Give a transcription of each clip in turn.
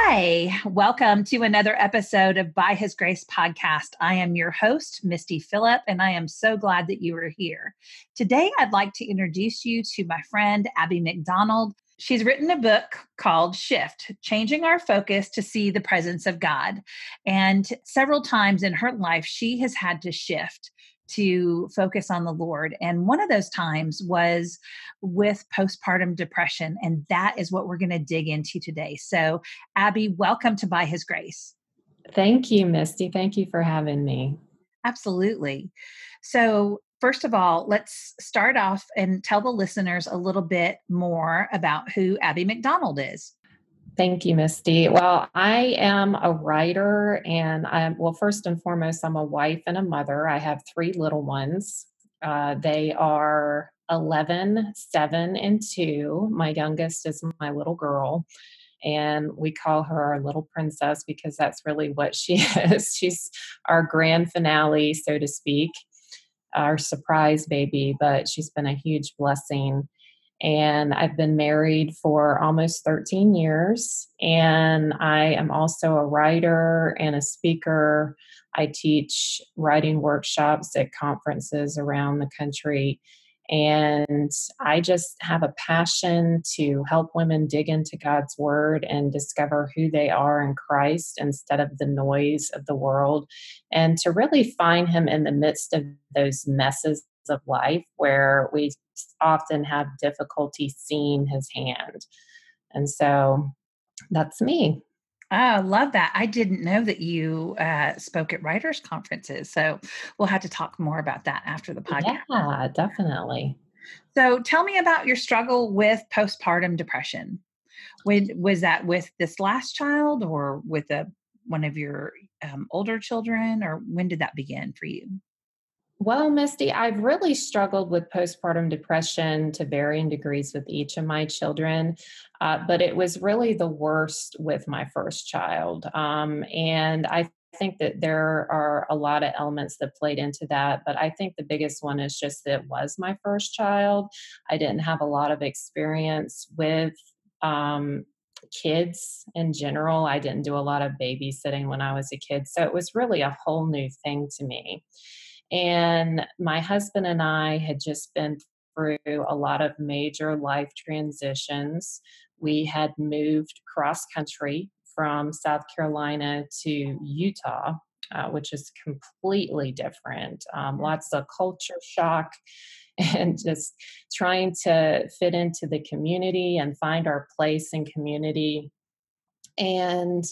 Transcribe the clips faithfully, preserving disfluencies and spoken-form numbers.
Hi, welcome to another episode of By His Grace podcast. I am your host, Misty Phillip, and I am so glad that you are here. Today, I'd like to introduce you to my friend, Abby McDonald. She's written a book called Shift, Changing Our Focus to See the Presence of God. And several times in her life, she has had to shift to focus on the Lord. And one of those times was with postpartum depression. And that is what we're going to dig into today. So, Abby, welcome to By His Grace. Thank you, Misty. Thank you for having me. Absolutely. So, first of all, let's start off and tell the listeners a little bit more about who Abby McDonald is. Thank you, Misty. Well, I am a writer, and I'm, well, first and foremost, I'm a wife and a mother. I have three little ones. Uh, they are eleven, seven, and two. My youngest is my little girl, and we call her our little princess because that's really what she is. She's our grand finale, so to speak, our surprise baby, but she's been a huge blessing. And I've been married for almost thirteen years. And I am also a writer and a speaker. I teach writing workshops at conferences around the country. And I just have a passion to help women dig into God's word and discover who they are in Christ instead of the noise of the world, and to really find Him in the midst of those messes of life where we often have difficulty seeing His hand. And so that's me. Oh, I love that. I didn't know that you uh, spoke at writers' conferences. So we'll have to talk more about that after the podcast. Yeah, definitely. So tell me about your struggle with postpartum depression. When, was that with this last child or with a, one of your um, older children, or when did that begin for you? Well, Misty, I've really struggled with postpartum depression to varying degrees with each of my children, uh, but it was really the worst with my first child. Um, and I think that there are a lot of elements that played into that, but I think the biggest one is just that it was my first child. I didn't have a lot of experience with um, kids in general. I didn't do a lot of babysitting when I was a kid, so it was really a whole new thing to me. And my husband and I had just been through a lot of major life transitions. We had moved cross country from South Carolina to Utah, uh, which is completely different. Um, lots of culture shock and just trying to fit into the community and find our place in community. And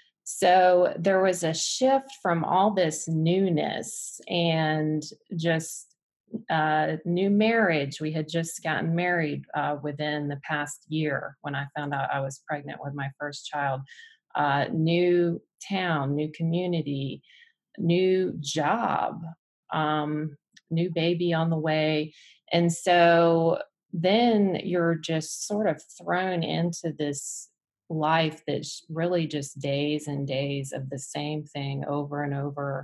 so there was a shift from all this newness and just uh, new marriage. We had just gotten married uh, within the past year when I found out I was pregnant with my first child. Uh, new town, new community, new job, um, new baby on the way. And so then you're just sort of thrown into this life that's really just days and days of the same thing over and over,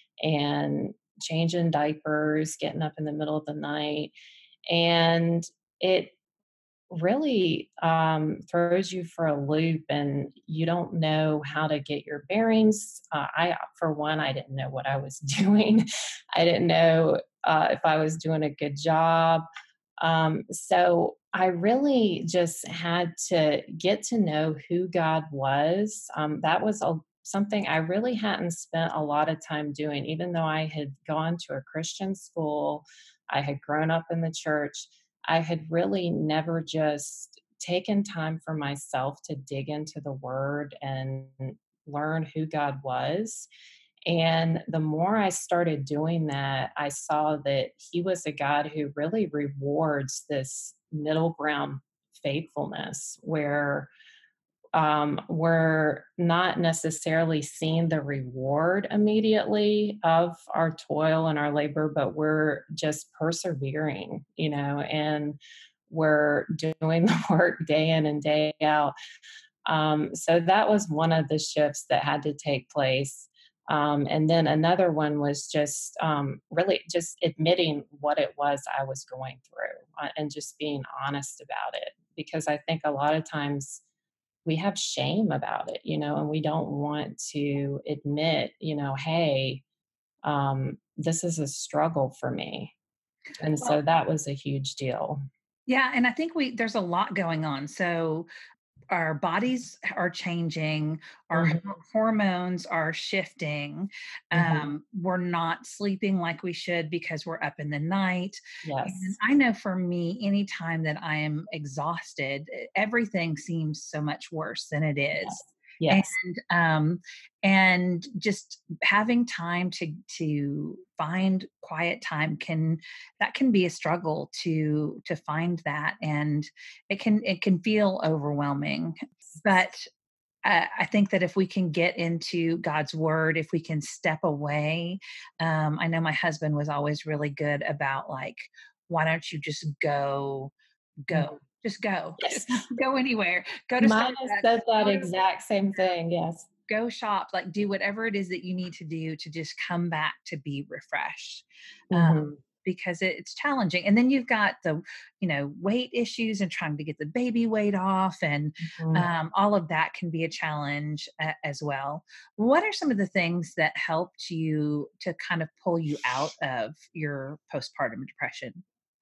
and changing diapers, getting up in the middle of the night. And it really um, throws you for a loop, and you don't know how to get your bearings. Uh, I, for one, I didn't know what I was doing. I didn't know uh, if I was doing a good job. Um, so I really just had to get to know who God was. Um, that was a, something I really hadn't spent a lot of time doing, even though I had gone to a Christian school, I had grown up in the church. I had really never just taken time for myself to dig into the word and learn who God was. And the more I started doing that, I saw that He was a God who really rewards this middle ground faithfulness, where um, we're not necessarily seeing the reward immediately of our toil and our labor, but we're just persevering, you know, and we're doing the work day in and day out. Um, so that was one of the shifts that had to take place. Um, and then another one was just um, really just admitting what it was I was going through uh, and just being honest about it. Because I think a lot of times we have shame about it, you know, and we don't want to admit, you know, hey, um, this is a struggle for me. And so Well, that was a huge deal. yeah, and I think we there's a lot going on. So our bodies are changing, our Mhm, ho- hormones are shifting. mhm. Um, we're not sleeping like we should because we're up in the night. And Yes. I know for me, anytime that I am exhausted, e- everything seems so much worse than it is. Yes. Yes. And um, and just having time to to find quiet time can that can be a struggle to to find that, and it can it can feel overwhelming. But uh, I think that if we can get into God's word, if we can step away, um, I know my husband was always really good about like, why don't you just go, Mhm. go, just go, Yes. just go anywhere, go to Mine has Starbucks, said that go to exact same thing. Yes. go shop, like do whatever it is that you need to do to just come back to be refreshed. Um, Mhm. because it, it's challenging. And then you've got the, you know, weight issues and trying to get the baby weight off, and Mhm. um, all of that can be a challenge uh, as well. What are some of the things that helped you to kind of pull you out of your postpartum depression?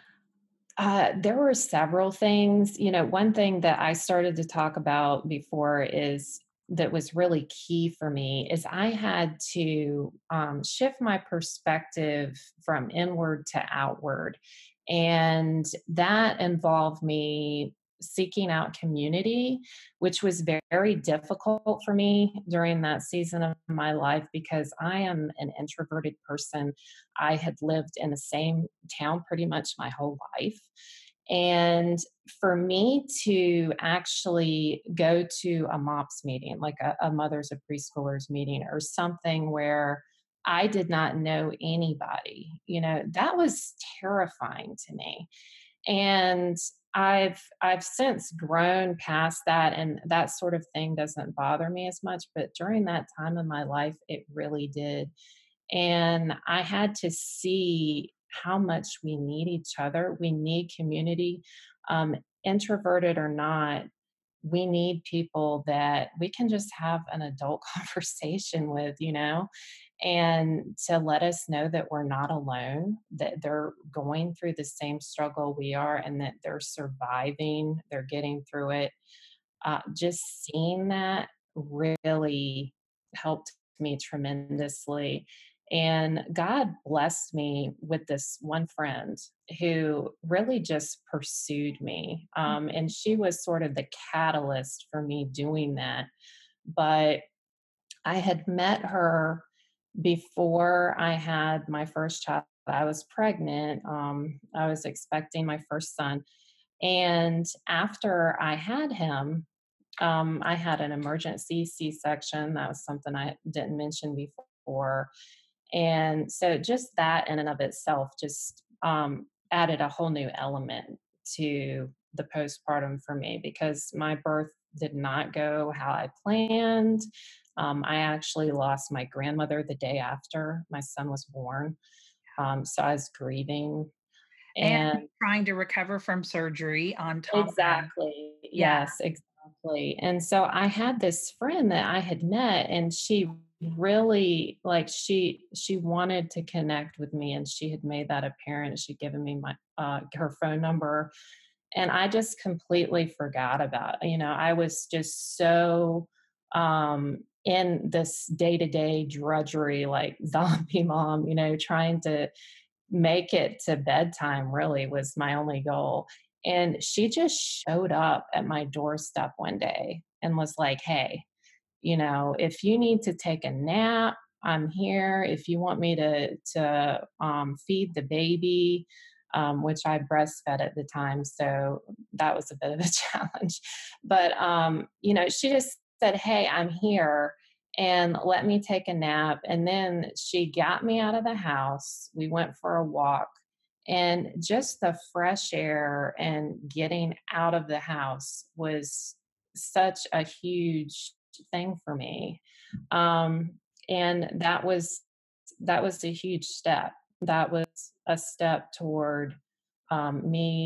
Uh, there were several things. You know, one thing that I started to talk about before is that was really key for me is I had to um, shift my perspective from inward to outward. And that involved me seeking out community, which was ve- very difficult for me during that season of my life because I am an introverted person. I had lived in the same town pretty much my whole life. And for me to actually go to a MOPS meeting, like a, a Mothers of Preschoolers meeting or something where I did not know anybody, you know, that was terrifying to me. And I've I've since grown past that, and that sort of thing doesn't bother me as much, but during that time in my life it really did. And I had to see how much we need each other. We need community, um, introverted or not. We need people that we can just have an adult conversation with, you know, and to let us know that we're not alone, that they're going through the same struggle we are, and that they're surviving, they're getting through it. Uh, just seeing that really helped me tremendously. And God blessed me with this one friend who really just pursued me. Um, and she was sort of the catalyst for me doing that. But I had met her before I had my first child. I was pregnant. Um, I was expecting my first son. And after I had him, um, I had an emergency C section. That was something I didn't mention before. And so just that in and of itself just um, added a whole new element to the postpartum for me because my birth did not go how I planned. Um, I actually lost my grandmother the day after my son was born. Um, so I was grieving. And And trying to recover from surgery on top of, exactly. yeah. Yes, exactly. And so I had this friend that I had met and she really like she she wanted to connect with me and she had made that apparent. She'd given me my uh her phone number and I just completely forgot about, you know, I was just so um in this day-to-day drudgery like zombie mom, you know, trying to make it to bedtime really was my only goal. And she just showed up at my doorstep one day and was like, "Hey, you know, if you need to take a nap, I'm here. If you want me to to um, feed the baby, um, which I breastfed at the time, so that was a bit of a challenge. But um, you know, she just said, "Hey, I'm here." And let me take a nap. And then she got me out of the house. We went for a walk. And just the fresh air and getting out of the house was such a huge thing for me. Um, and that was that was a huge step. That was a step toward um, me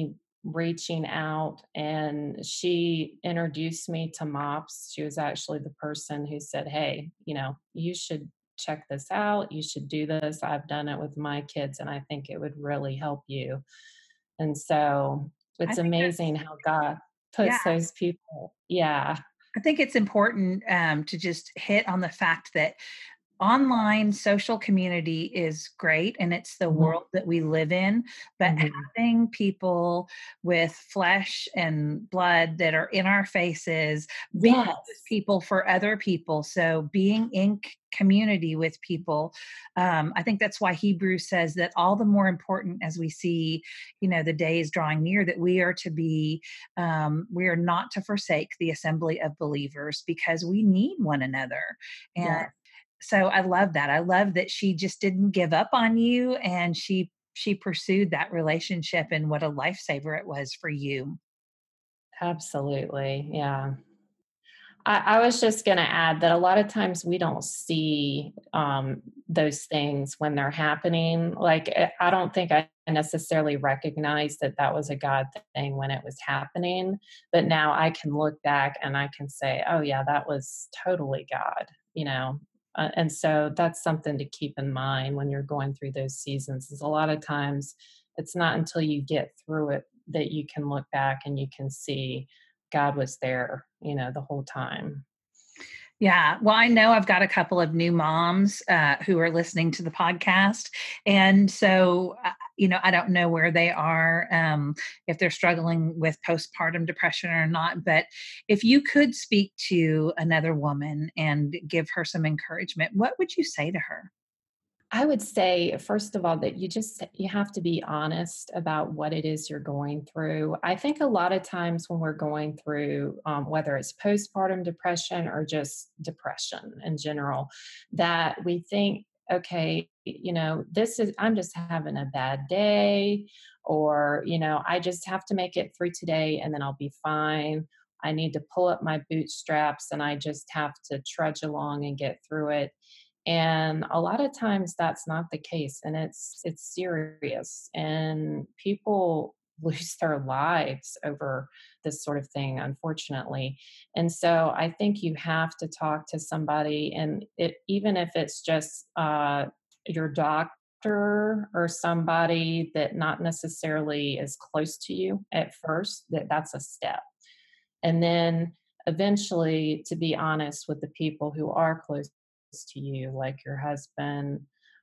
reaching out, and she introduced me to MOPS. She was actually the person who said, "Hey, you know, you should check this out. You should do this. I've done it with my kids, and I think it would really help you." And so I it's think amazing that's, how God yeah, puts those people. Yeah. I think it's important um, to just hit on the fact that online social community is great and it's the Mhm, world that we live in, but mhm. having people with flesh and blood that are in our faces, being with Yes. people for other people, so being in c- community with people, um, I think that's why Hebrews says that all the more important as we see, you know, the days drawing near, that we are to be, um, we are not to forsake the assembly of believers because we need one another. And Yes. so I love that. I love that she just didn't give up on you and she she pursued that relationship, and what a lifesaver it was for you. Absolutely. Yeah. I, I was just going to add that a lot of times we don't see um, those things when they're happening. Like, eh, I don't think I necessarily recognized that that was a God thing when it was happening. But now I can look back and I can say, oh, yeah, that was totally God, you know? Uh, and so that's something to keep in mind when you're going through those seasons. Is a lot of times it's not until you get through it that you can look back and you can see God was there, you know, the whole time. Yeah. Well, I know I've got a couple of new moms uh, who are listening to the podcast. And so, uh, you know, I don't know where they are, um, if they're struggling with postpartum depression or not. But if you could speak to another woman and give her some encouragement, what would you say to her? I would say, first of all, that you just you have to be honest about what it is you're going through. I think a lot of times when we're going through, um, whether it's postpartum depression or just depression in general, that we think, okay, you know, this is I'm just having a bad day, or you know, I just have to make it through today, and then I'll be fine. I need to pull up my bootstraps, and I just have to trudge along and get through it. And a lot of times that's not the case, and it's it's serious, and people lose their lives over this sort of thing, unfortunately. And so I think you have to talk to somebody, and it, even if it's just uh, your doctor or somebody that not necessarily is close to you at first, that that's a step. And then eventually to be honest with the people who are close to you, like your husband.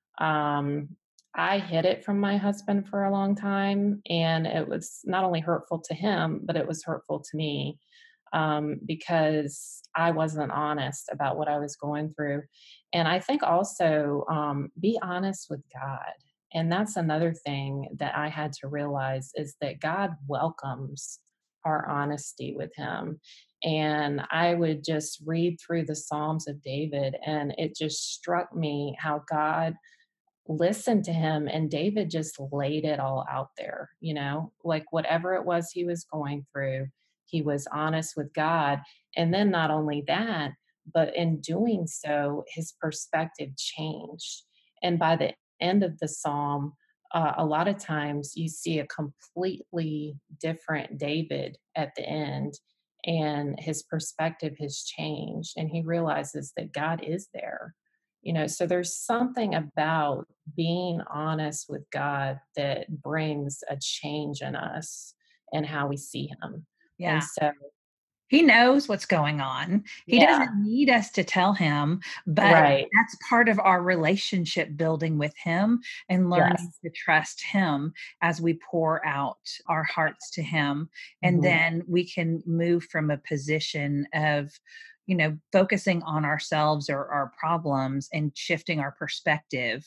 Um, I hid it from my husband for a long time, and it was not only hurtful to him, but it was hurtful to me, um, because I wasn't honest about what I was going through. And I think also, um, be honest with God. And that's another thing that I had to realize, is that God welcomes our honesty with Him. And I would just read through the Psalms of David, and it just struck me how God listened to him, and David just laid it all out there, you know, like whatever it was he was going through, he was honest with God. And then not only that, but in doing so, his perspective changed. And by the end of the psalm, uh, a lot of times you see a completely different David at the end, and his perspective has changed, and he realizes that God is there. You know, so there's something about being honest with God that brings a change in us and how we see Him. And Yeah. so, He knows what's going on. He yeah, doesn't need us to tell him, but right. that's part of our relationship building with him and learning Yes. to trust him as we pour out our hearts to him. And Mhm. then we can move from a position of, you know, focusing on ourselves or our problems and shifting our perspective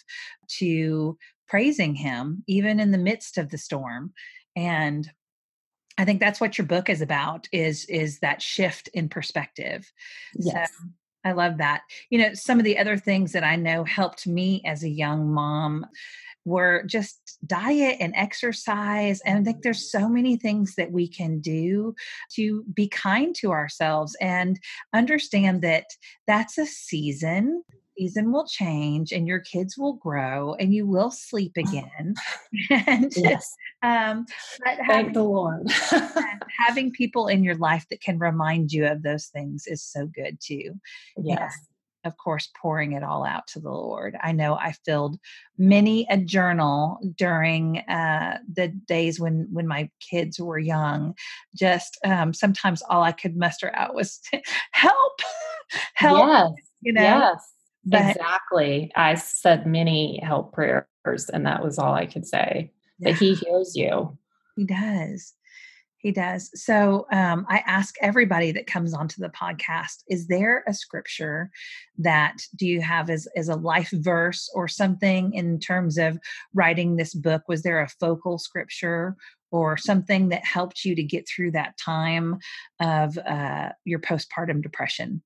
to praising him, even in the midst of the storm. And I think that's what your book is about, is is that shift in perspective. So Yes. I love that. You know, some of the other things that I know helped me as a young mom were just diet and exercise. And I think there's so many things that we can do to be kind to ourselves and understand that that's a season. season will change and your kids will grow and you will sleep again. And Yes. um, but Thank having the Lord. having people in your life that can remind you of those things is so good too. And Yes. of course, pouring it all out to the Lord. I know I filled many a journal during uh, the days when when my kids were young. Just um, sometimes all I could muster out was help, help, Yes. you know. Yes. But Exactly. I said many help prayers, and that was all I could say. But yeah, he hears you. he does. He does. So um, I ask everybody that comes onto the podcast, is there a scripture that do you have as, as a life verse or something in terms of writing this book? Was there a focal scripture or something that helped you to get through that time of uh, your postpartum depression?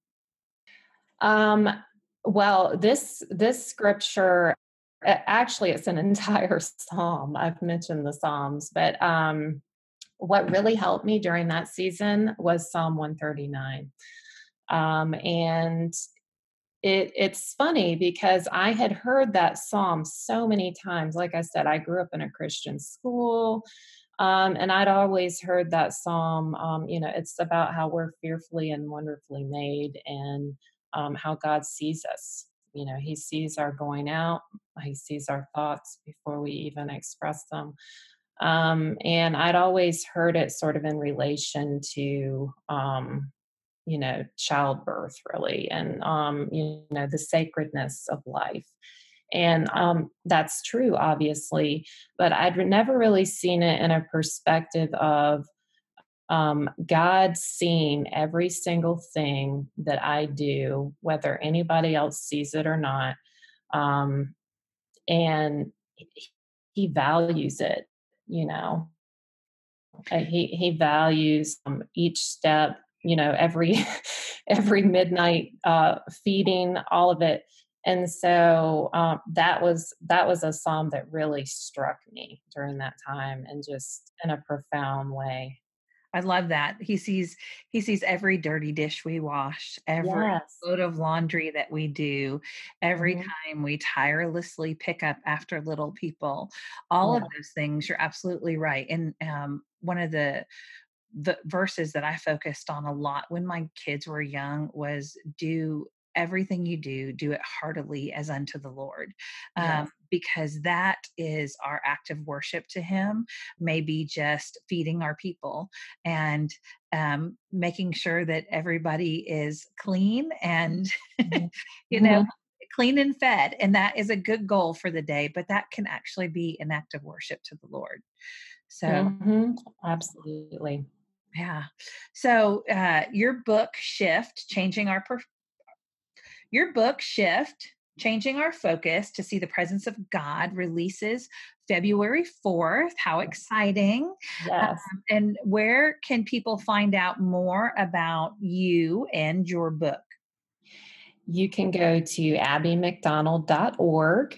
Um, well, this this scripture, a- actually, it's an entire psalm. I've mentioned the psalms, but um, what really helped me during that season was Psalm one thirty-nine. Um, and it it's funny because I had heard that psalm so many times. Like I said, I grew up in a Christian school. Um, and I'd always heard that psalm. Um, you know, it's about how we're fearfully and wonderfully made, and um, how God sees us. You know, He sees our going out, He sees our thoughts before we even express them. Um, and I'd always heard it sort of in relation to, um, you know, childbirth, really, and, um, you know, the sacredness of life. And um, that's true, obviously, but I'd never really seen it in a perspective of um, God seeing every single thing that I do, whether anybody else sees it or not. Um, and he values it, you know. Uh, he he values um, each step, you know, every every midnight uh, feeding, all of it. And so um, that was that was a psalm that really struck me during that time, and just in a profound way. I love that. He sees he sees every dirty dish we wash, every Yes. load of laundry that we do, every Hmm. time we tirelessly pick up after little people. All of Yeah. those things, you're absolutely right. And um, one of the the verses that I focused on a lot when my kids were young was do everything you do, do it heartily as unto the Lord. Um, Yes. because that is our act of worship to Him, maybe just feeding our people and um, making sure that everybody is clean and, Hmm. you know, Hmm. clean and fed. And that is a good goal for the day, but that can actually be an act of worship to the Lord. So, Hmm. Absolutely. yeah. So, uh, your book Shift, changing our per- your book Shift, changing our focus to see the presence of God releases February fourth. How exciting. Yes. Um, and where can people find out more about you and your book? You can go to abby mcdonald dot org,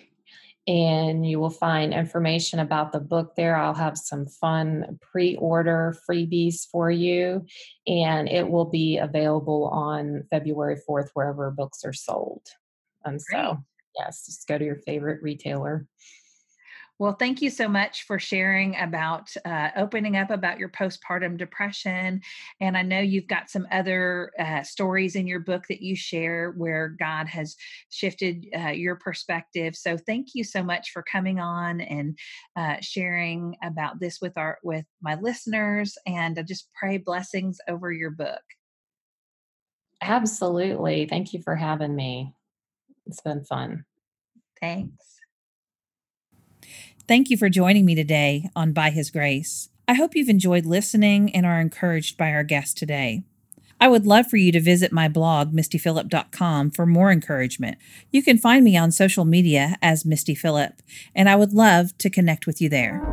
and you will find information about the book there. I'll have some fun pre order freebies for you, and it will be available on February fourth wherever books are sold. And Great. so, yes, just go to your favorite retailer. Well, thank you so much for sharing about uh, opening up about your postpartum depression. And I know you've got some other uh, stories in your book that you share where God has shifted uh, your perspective. So thank you so much for coming on and uh, sharing about this with our with my listeners. And I just pray blessings over your book. Absolutely. Thank you for having me. It's been fun. Thanks. Thank you for joining me today on By His Grace. I hope you've enjoyed listening and are encouraged by our guest today. I would love for you to visit my blog, misty phillip dot com, for more encouragement. You can find me on social media as Misty Phillip, and I would love to connect with you there.